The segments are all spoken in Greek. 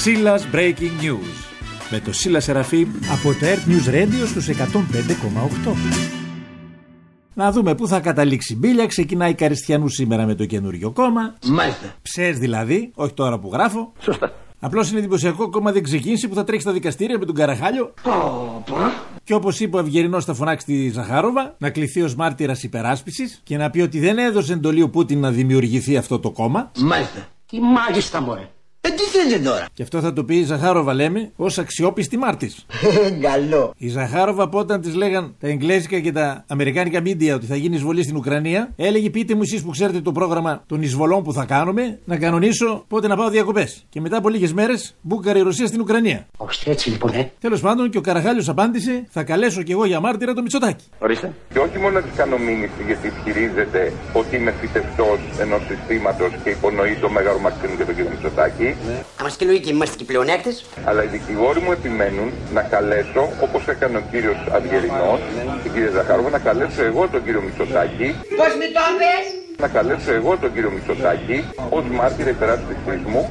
Σίλας Breaking News με το Σίλα Σεραφείμ από το Earth News Radio στους 105,8. Να δούμε πού θα καταλήξει μπίλια. Ξεκινάει Καριστιανού σήμερα με το καινούριο κόμμα. Μάλιστα. Ψες δηλαδή, όχι τώρα που γράφω. Σωστά. Απλώς είναι εντυπωσιακό κόμμα δεν ξεκίνησε που θα τρέξει στα δικαστήρια με τον Καραχάλιο. Και όπως είπε ο Αυγερινός θα φωνάξει τη Ζαχάροβα να κληθεί ως μάρτυρας υπεράσπισης και να πει ότι δεν έδωσε εντολή ο Πούτιν να δημιουργηθεί αυτό το κόμμα. Μάλιστα. Τι μάλιστα μωρέ. Τι θέλετε τώρα. Και αυτό θα το πει η Ζαχάροβα, λέμε, ως αξιόπιστη μάρτης. Καλό. Η Ζαχάροβα, από όταν της λέγαν τα εγγλέζικα και τα αμερικάνικα μίντια ότι θα γίνει εισβολή στην Ουκρανία, έλεγε: πείτε μου εσείς που ξέρετε το πρόγραμμα των εισβολών που θα κάνουμε, να κανονίσω πότε να πάω διακοπές. Και μετά από λίγες μέρες μπούκαρε η Ρωσία στην Ουκρανία. Όχι έτσι λοιπόν, Τέλος πάντων, και ο Καραχάλιος απάντησε: θα καλέσω κι εγώ για μάρτυρα το Μητσοτάκη. Ορίστε. Και όχι μόνο της κάνω μήνυση γιατί ισχυρίζεται ότι είμαι φυτευτός ενός συστήματος και υπονοεί το Μέγαρο Μαξίμου και τον κύριο Μητσοτάκη. Είμαστε και λογικοί, είμαστε και πλεονέκτες. Αλλά οι δικηγόροι μου επιμένουν να καλέσω, όπως έκανε ο κύριος Αυγερινός, την κυρία Ζαχάροβα, να καλέσω εγώ τον κύριο Μητσοτάκη. Πώς με το πες? Να καλέσω εγώ τον κύριο Μητσοτάκη ως μάρτυρα υπεράσπισης μου.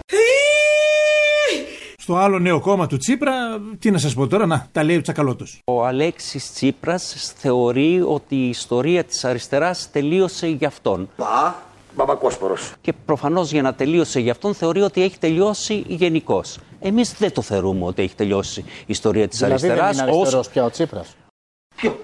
Στο άλλο νέο κόμμα του Τσίπρα, τι να σας πω τώρα, να τα λέει ο Τσακαλώτος. Ο Αλέξης Τσίπρας θεωρεί ότι η ιστορία της αριστεράς τελείωσε για αυτόν. Μπαμπακόσπορος. Και προφανώς για να τελείωσε για αυτόν θεωρεί ότι έχει τελειώσει γενικώς. Εμείς δεν το θεωρούμε ότι έχει τελειώσει η ιστορία της αριστεράς. Δηλαδή δεν είναι αριστερός πια ο Τσίπρας. Ποιο?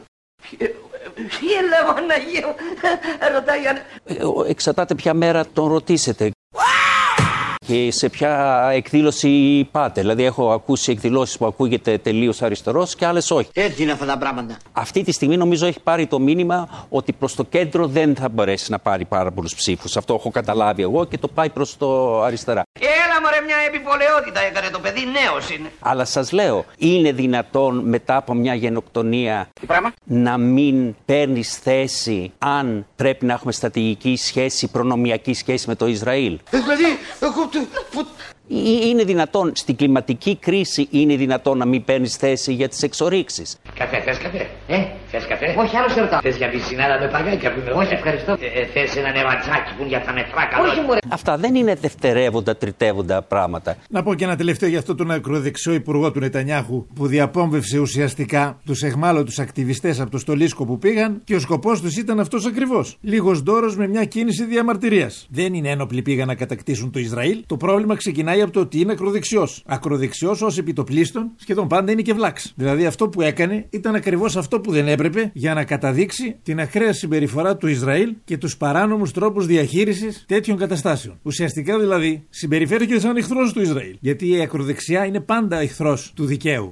Έλα Παναγία, ρωτάει. Εξαρτάται ποια μέρα τον ρωτήσετε. Και σε ποια εκδήλωση πάτε. Δηλαδή, έχω ακούσει εκδηλώσεις που ακούγεται τελείως αριστερός και άλλες όχι. Έτσι είναι αυτά τα πράγματα. Αυτή τη στιγμή νομίζω έχει πάρει το μήνυμα ότι προς το κέντρο δεν θα μπορέσει να πάρει πάρα πολλούς ψήφους. Αυτό έχω καταλάβει εγώ και το πάει προς το αριστερά. Έλα μωρέ, μια επιπολαιότητα έκανε το παιδί, νέος είναι. Αλλά σας λέω, είναι δυνατόν μετά από μια γενοκτονία να μην παίρνεις θέση αν πρέπει να έχουμε στρατηγική σχέση, προνομιακή σχέση με το Ισραήλ. Δηλαδή, εγώ Είναι δυνατόν στην κλιματική κρίση, είναι δυνατόν να μην παίρνεις θέση για τις εξορίξεις. Καφέ, θες καφέ? Θες καφέ? Όχι, άλλο σε ρωτάω. Θες για πισινάδα με παγάκια που είναι? Όχι, ευχαριστώ. Θες ένα νεραντζάκι που είναι για τα νεφρά καλό? όχι μωρέ. Αυτά δεν είναι δευτερεύοντα, τριτεύοντα πράγματα. Να πω και ένα τελευταίο για αυτό τον ακροδεξιό υπουργό του Νετανιάχου που διαπόμβευσε ουσιαστικά τους εχμάλωτους ακτιβιστές από το Στολίσκο που πήγαν και ο σκοπός τους ήταν αυτός ακριβώς. Λίγος δώρος με μια κίνηση διαμαρτυρίας. Δεν είναι ένοπλοι πήγαν να κατακτήσουν το Ισραήλ. Το πρόβλημα ξεκινάει από το ότι είναι ακροδεξιός. Ακροδεξιός ως επιτοπλίστων σχεδόν πάντα είναι και βλάξ. Δηλαδή αυτό που έκανε ήταν ακριβώς αυτό που δεν έπρεπε για να καταδείξει την ακραία συμπεριφορά του Ισραήλ και τους παράνομους τρόπους διαχείρισης τέτοιων καταστάσεων. Ουσιαστικά δηλαδή συμπεριφέρθηκε σαν εχθρός του Ισραήλ. Γιατί η ακροδεξιά είναι πάντα εχθρός του δικαίου.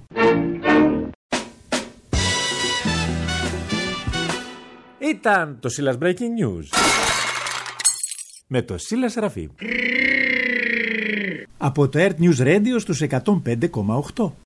Ήταν το Σίλας Breaking News με το Σίλα Σεραφείμ από το Earth News Radio στους 105,8.